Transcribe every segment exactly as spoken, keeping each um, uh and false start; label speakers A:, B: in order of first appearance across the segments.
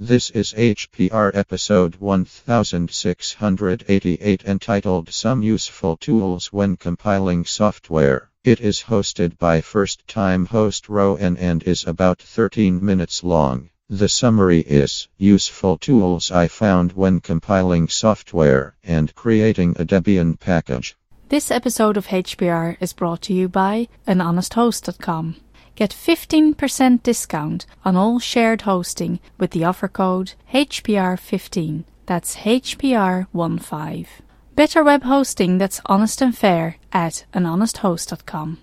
A: This is H P R episode one thousand six hundred eighty-eight entitled Some Useful Tools When Compiling Software. It is hosted by first-time host Rowan and is about thirteen minutes long. The summary is useful tools I found when compiling software and creating a Debian package.
B: This episode of H P R is brought to you by an honest host dot com. Get fifteen percent discount on all shared hosting with the offer code H P R fifteen. That's H P R fifteen. Better web hosting that's honest and fair at an honest host dot com.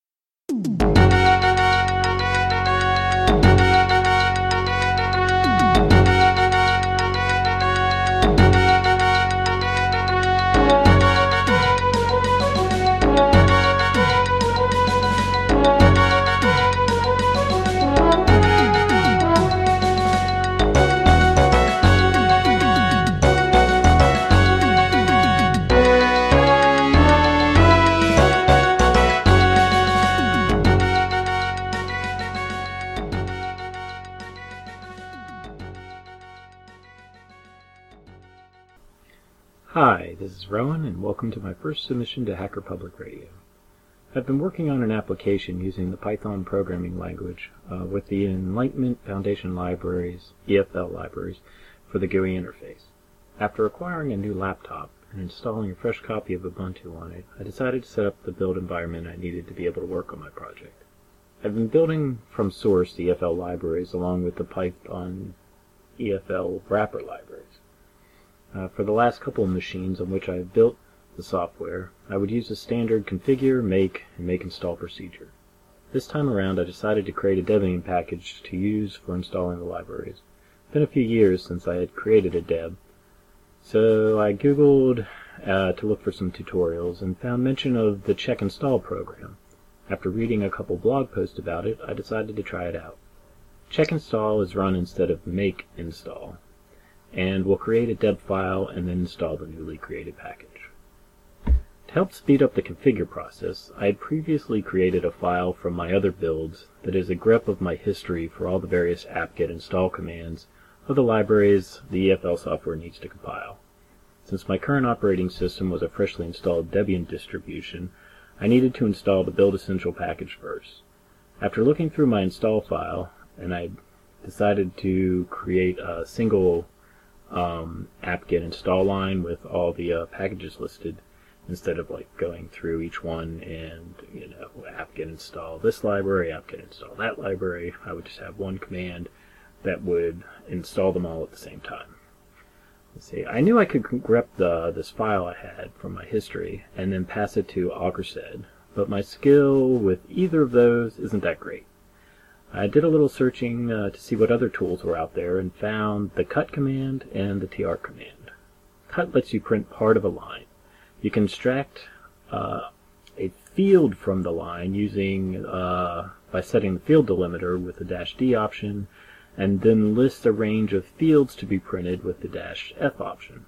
C: Hi, this is Rowan, and welcome to my first submission to Hacker Public Radio. I've been working on an application using the Python programming language uh, with the Enlightenment Foundation libraries, E F L libraries, for the G U I interface. After acquiring a new laptop and installing a fresh copy of Ubuntu on it, I decided to set up the build environment I needed to be able to work on my project. I've been building from source the E F L libraries along with the Python E F L wrapper libraries. Uh, for the last couple of machines on which I have built the software, I would use a standard configure, make, and make install procedure. This time around I decided to create a Debian package to use for installing the libraries. It's been a few years since I had created a deb, so I googled uh, to look for some tutorials and found mention of the check install program. After reading a couple blog posts about it, I decided to try it out. Check install is run instead of make install, and we'll create a deb file and then install the newly created package. To help speed up the configure process, I had previously created a file from my other builds that is a grep of my history for all the various apt-get install commands of the libraries the E F L software needs to compile. Since my current operating system was a freshly installed Debian distribution, I needed to install the Build Essential package first. After looking through my install file, and I decided to create a single Um, apt-get install line with all the uh, packages listed, instead of like going through each one and, you know, apt-get install this library, apt-get install that library. I would just have one command that would install them all at the same time. Let's see. I knew I could grep the this file I had from my history and then pass it to Alcrced, but my skill with either of those isn't that great. I did a little searching uh, to see what other tools were out there and found the cut command and the tr command. Cut lets you print part of a line. You can extract uh, a field from the line using uh, by setting the field delimiter with the dash D option, and then list a range of fields to be printed with the dash F option.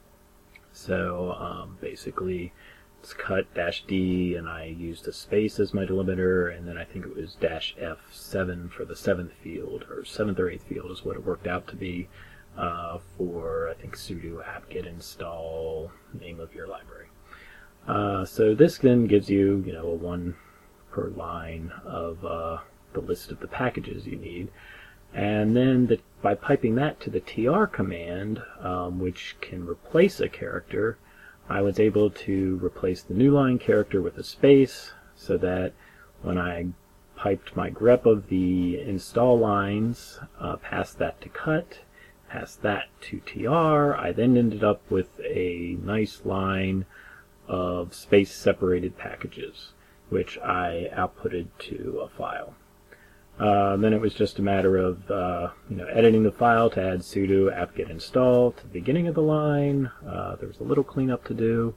C: So um, basically it's cut dash D, and I used a space as my delimiter, and then I think it was dash F seven for the seventh field, or seventh or eighth field is what it worked out to be uh, for, I think, sudo apt-get install name of your library. Uh, so this then gives you, you know, a one per line of uh, the list of the packages you need, and then the, by piping that to the tr command, um, which can replace a character, I was able to replace the new line character with a space, so that when I piped my grep of the install lines, uh, past that to cut, past that to tr, I then ended up with a nice line of space-separated packages, which I outputted to a file. Uh, then it was just a matter of uh, you know, editing the file to add sudo apt-get install to the beginning of the line. Uh, there was a little cleanup to do,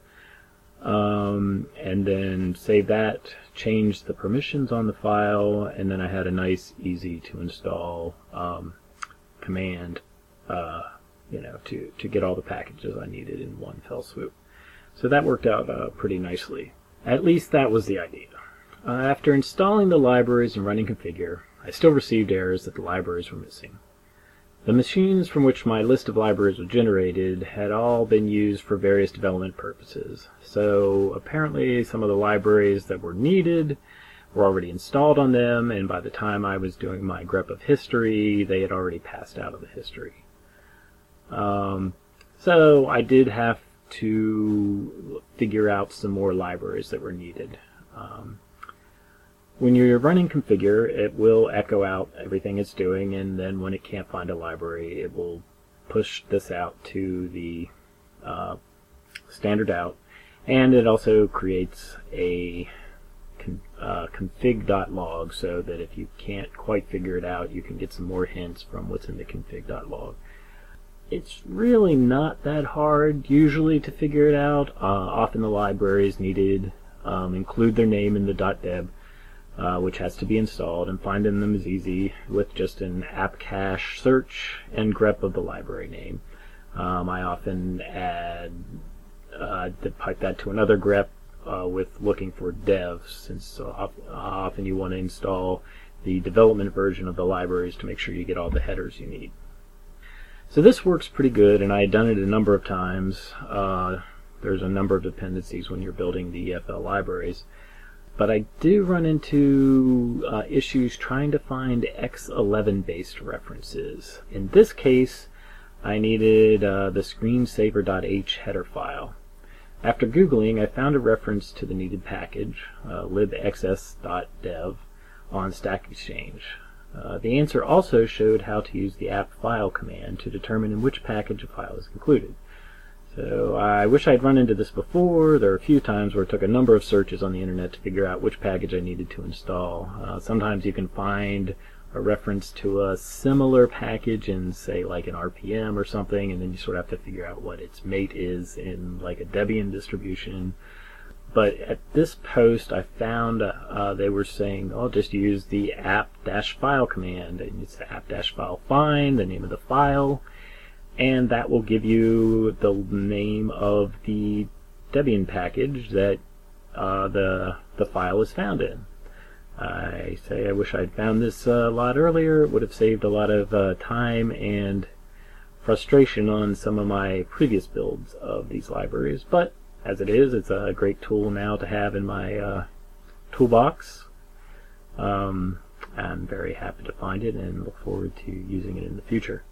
C: um, and then save that, change the permissions on the file, and then I had a nice, easy to install um, command, uh, you know, to to get all the packages I needed in one fell swoop. So that worked out uh, pretty nicely. At least that was the idea. Uh, after installing the libraries and running configure, I still received errors that the libraries were missing. The machines from which my list of libraries were generated had all been used for various development purposes. So apparently some of the libraries that were needed were already installed on them, and by the time I was doing my grep of history, they had already passed out of the history. Um, so I did have to figure out some more libraries that were needed. Um, when you're running configure, it will echo out everything it's doing, and then when it can't find a library, it will push this out to the uh, standard out, and it also creates a con uh, config.log so that if you can't quite figure it out, you can get some more hints from what's in the config.log. It's really not that hard usually to figure it out. Uh, often the libraries needed um, include their name in the .deb, uh, which has to be installed, and finding them is easy with just an app cache search and grep of the library name. Um, I often add uh, pipe that to another grep uh, with looking for dev, since uh, often you want to install the development version of the libraries to make sure you get all the headers you need. So this works pretty good, and I had done it a number of times. Uh, there's a number of dependencies when you're building the E F L libraries. But I do run into uh, issues trying to find X eleven based references. In this case, I needed uh, the screensaver.h header file. After Googling, I found a reference to the needed package, uh, libxs.dev, on Stack Exchange. Uh, the answer also showed how to use the app file command to determine in which package a file is included. So I wish I'd run into this before. There are a few times where it took a number of searches on the internet to figure out which package I needed to install. Uh, sometimes you can find a reference to a similar package in, say, like an R P M or something, and then you sort of have to figure out what its mate is in like a Debian distribution. But at this post, I found uh, they were saying, oh, just use the app-file command. And it's the app-file find, the name of the file, and that will give you the name of the Debian package that uh, the, the file is found in. I say I wish I'd found this uh, a lot earlier. It would have saved a lot of uh, time and frustration on some of my previous builds of these libraries, but as it is, it's a great tool now to have in my uh, toolbox. Um, I'm very happy to find it and look forward to using it in the future.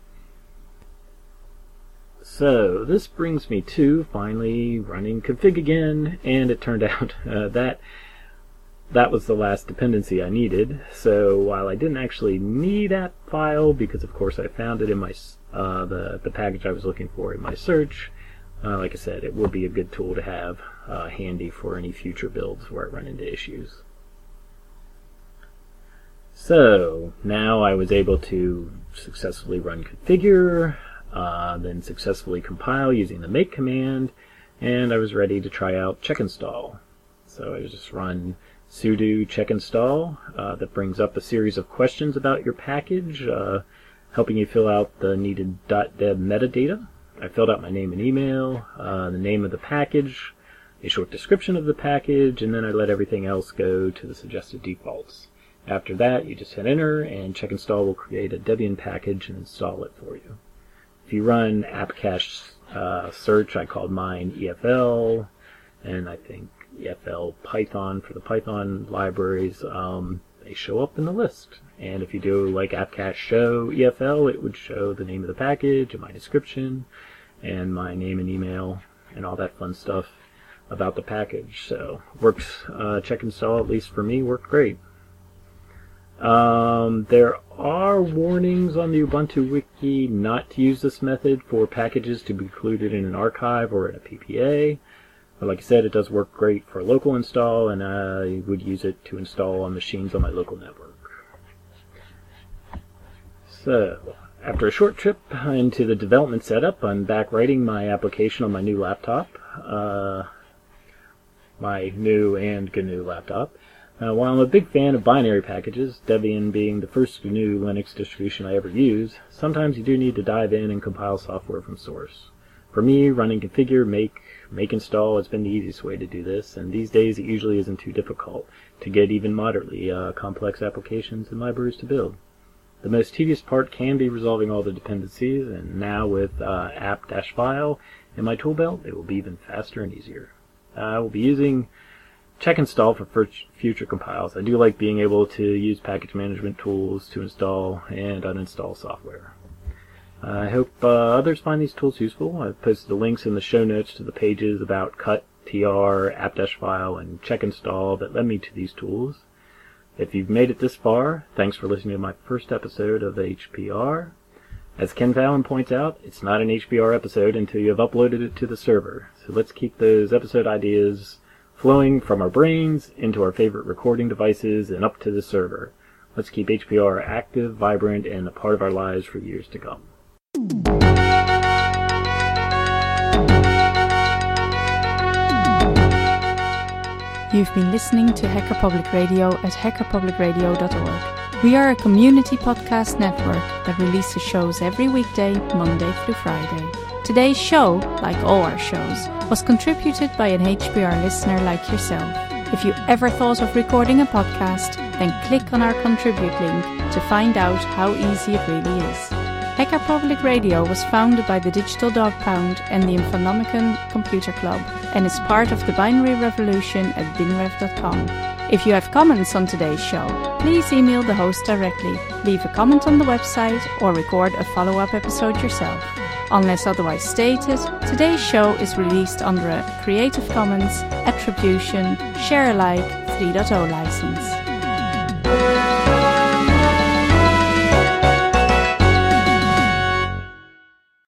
C: So this brings me to finally running config again, and it turned out uh, that that was the last dependency I needed. So while I didn't actually need that file, because of course I found it in my uh, the the package I was looking for in my search, Uh, like I said, it will be a good tool to have uh, handy for any future builds where I run into issues. So now I was able to successfully run configure, uh, then successfully compile using the make command, and I was ready to try out check install. So I just run sudo check install. Uh, that brings up a series of questions about your package, uh, helping you fill out the needed .deb metadata. I filled out my name and email, uh, the name of the package, a short description of the package, and then I let everything else go to the suggested defaults. After that, you just hit enter, and check install will create a Debian package and install it for you. If you run app cache uh, search, I called mine E F L, and I think E F L Python for the Python libraries, um, they show up in the list. And if you do like app cache show E F L, it would show the name of the package and my description and my name and email and all that fun stuff about the package. So works, uh, check install, at least for me, worked great. Um, there are warnings on the Ubuntu wiki not to use this method for packages to be included in an archive or in a P P A. But like I said, it does work great for a local install, and I would use it to install on machines on my local network. So, after a short trip into the development setup, I'm back writing my application on my new laptop, uh, my new and G N U laptop. Uh, while I'm a big fan of binary packages, Debian being the first G N U Linux distribution I ever use, sometimes you do need to dive in and compile software from source. For me, running configure, make, make install has been the easiest way to do this, and these days it usually isn't too difficult to get even moderately uh, complex applications and libraries to build. The most tedious part can be resolving all the dependencies, and now with uh, app-file in my tool belt, it will be even faster and easier. Uh, I will be using check install for future compiles. I do like being able to use package management tools to install and uninstall software. Uh, I hope uh, others find these tools useful. I've posted the links in the show notes to the pages about cut, tr, app-file, and check install that led me to these tools. If you've made it this far, thanks for listening to my first episode of H P R. As Ken Fallon points out, it's not an H P R episode until you have uploaded it to the server. So let's keep those episode ideas flowing from our brains into our favorite recording devices and up to the server. Let's keep H P R active, vibrant, and a part of our lives for years to come.
B: You've been listening to Hacker Public Radio at hacker public radio dot org. We are a community podcast network that releases shows every weekday, Monday through Friday. Today's show, like all our shows, was contributed by an H P R listener like yourself. If you ever thought of recording a podcast, then click on our contribute link to find out how easy it really is. Hacker Public Radio was founded by the Digital Dog Pound and the Infonomicon Computer Club and is part of the binary revolution at binrev dot com. If you have comments on today's show, please email the host directly, leave a comment on the website, or record a follow-up episode yourself. Unless otherwise stated, today's show is released under a Creative Commons Attribution Share Alike three point oh license.